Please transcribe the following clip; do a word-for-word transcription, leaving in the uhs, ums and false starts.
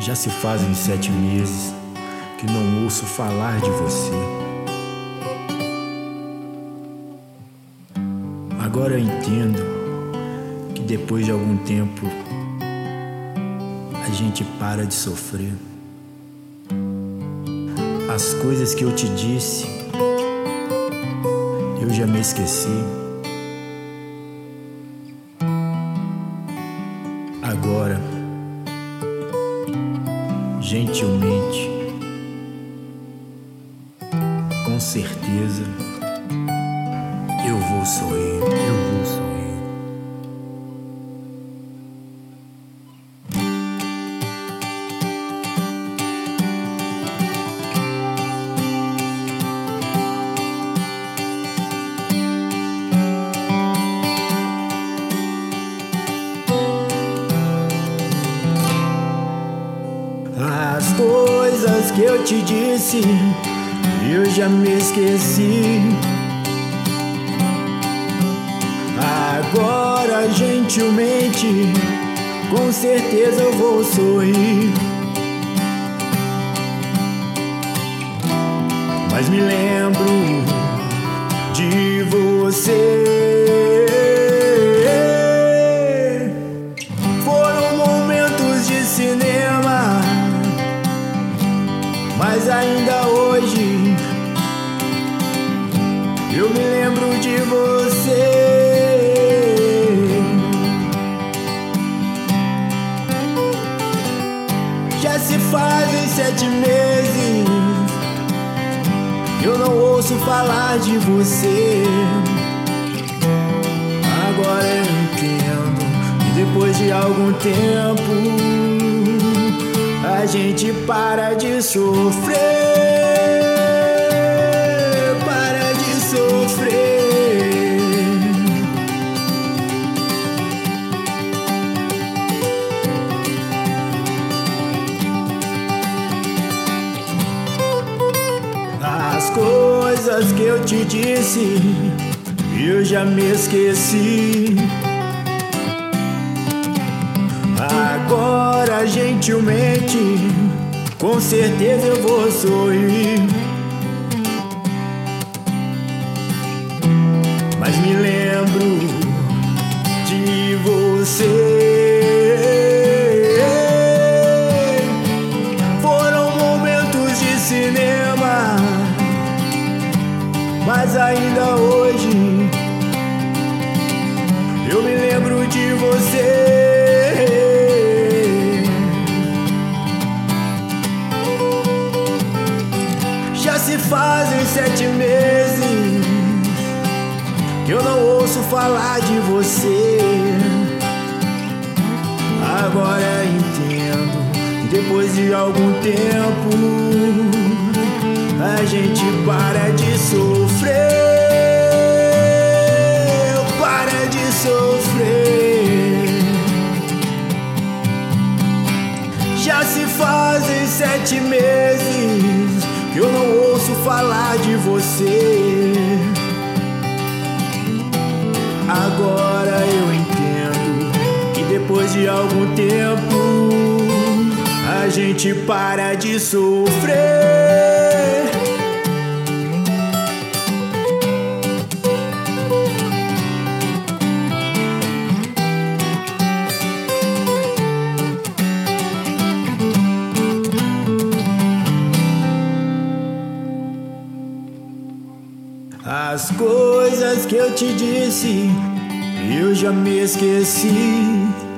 Já se fazem sete meses que não ouço falar de você. Agora eu entendo que depois de algum tempo a gente para de sofrer. As coisas que eu te disse, eu já me esqueci. Agora, gentilmente, com certeza, eu vou sorrir, eu vou sorrir. As coisas que eu te disse, eu já me esqueci. Agora, gentilmente, com certeza eu vou sorrir. Mas me lembro de você. Foram momentos de cinema, mas ainda hoje eu me lembro de você. Já se fazem sete meses que eu não ouço falar de você. Agora eu entendo que depois de algum tempo a gente para de sofrer, para de sofrer. As coisas que eu te disse, eu já me esqueci. Agora, gentilmente, com certeza eu vou sorrir. Mas me lembro de você. Foram momentos de cinema, mas ainda hoje eu me lembro de você. Já se fazem sete meses que eu não ouço falar de você. Agora entendo que depois de algum tempo a gente para de sofrer, para de sofrer. Já se fazem sete meses que eu não ouço falar de você. Agora eu entendo que depois de algum tempo a gente para de sofrer. As coisas que eu te disse, eu já me esqueci.